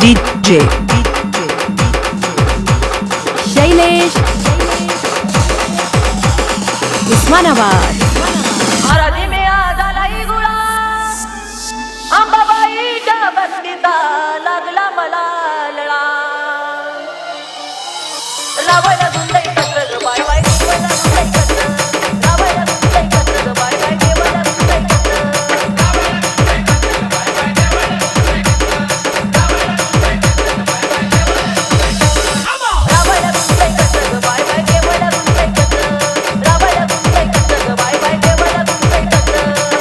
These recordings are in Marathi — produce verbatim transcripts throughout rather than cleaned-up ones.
डीजे शैलेश उस्मानाबाद। आराधी में आजालाई गुळा अंबाबाईच्या बंदीता लागला मला लळा लावायला गुंडई कत्र बाय बाय देवाला गुंडई कत्र लावायला गुंडई कत्र बाय बाय देवाला गुंडई कत्र लावायला गुंडई कत्र बाय बाय देवाला गुंडई कत्र लावायला गुंडई कत्र बाय बाय देवाला गुंडई कत्र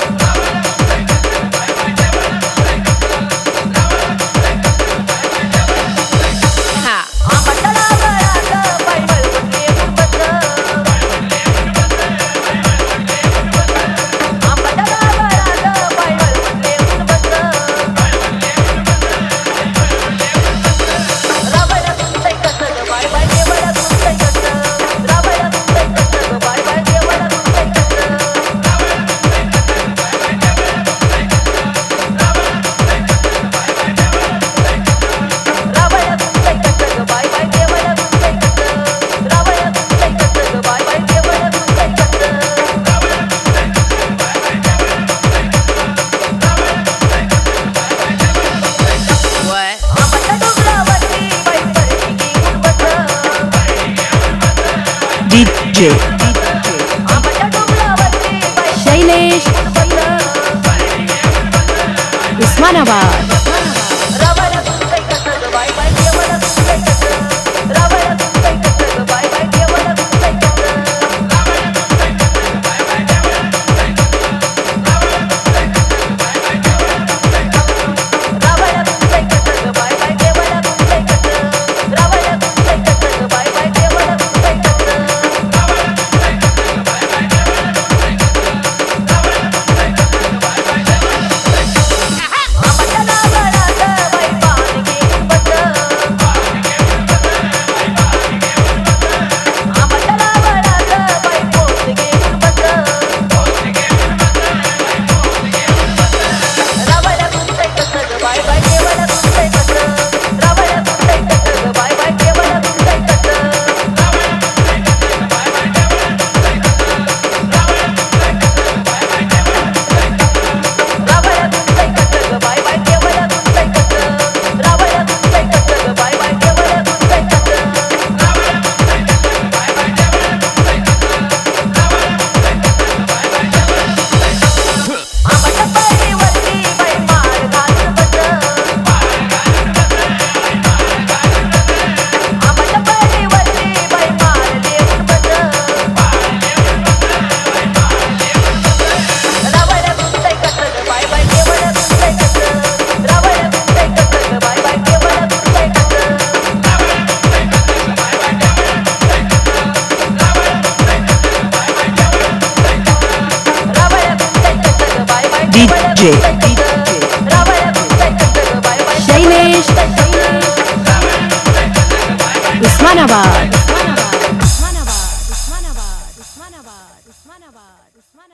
डीजे शैलेश उस्मानाबाद। डीजे शैलेश उस्मानाबाद।